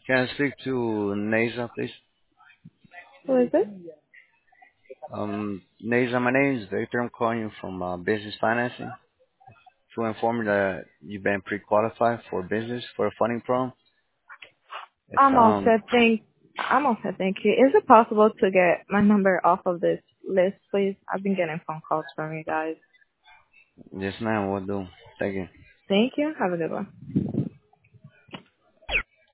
Can I speak to Neza, please? Who is it? Neza, my name is Victor. I'm calling you from Business Financing to inform you that you've been pre-qualified for business for a funding program. It's I'm all set. I'm all set. Thank you. Is it possible to get my number off of this list, please? I've been getting phone calls from you guys. yes, ma'am. What do? Thank you. Thank you. Have a good one.